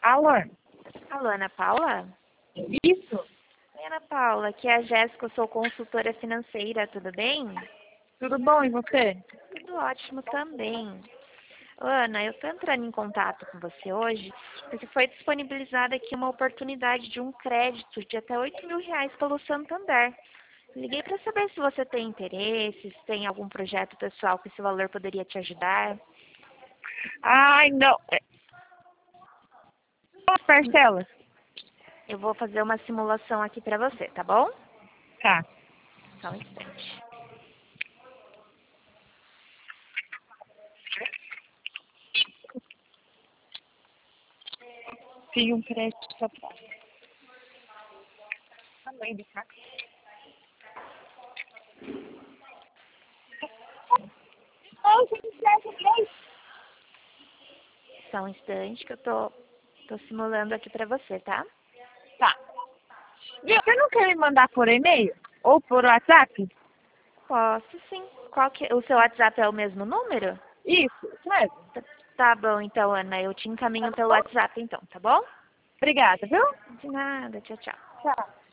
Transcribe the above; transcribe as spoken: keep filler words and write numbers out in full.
Alô? Alô, Ana Paula? Isso? Oi, Ana Paula, aqui é a Jéssica, eu sou consultora financeira, tudo bem? Tudo bom, e você? Tudo ótimo também. Ana, eu estou entrando em contato com você hoje porque foi disponibilizada aqui uma oportunidade de um crédito de até oito mil reais pelo Santander. Liguei para saber se você tem interesse, se tem algum projeto pessoal que esse valor poderia te ajudar. Ai, não. É, As parcelas? Eu vou fazer uma simulação aqui para você, tá bom? Tá. Só um instante. Tem um crédito só pra... Também do carro. Só um instante que eu tô, tô simulando aqui para você, tá? Tá. Viu? Você não quer me mandar por e-mail? Ou por WhatsApp? Posso sim. Qual que, o seu WhatsApp é o mesmo número? Isso, isso mesmo. Tá, tá bom, então, Ana. Eu te encaminho pelo WhatsApp, então, tá bom? Obrigada, viu? De nada. Tchau, tchau. Tchau.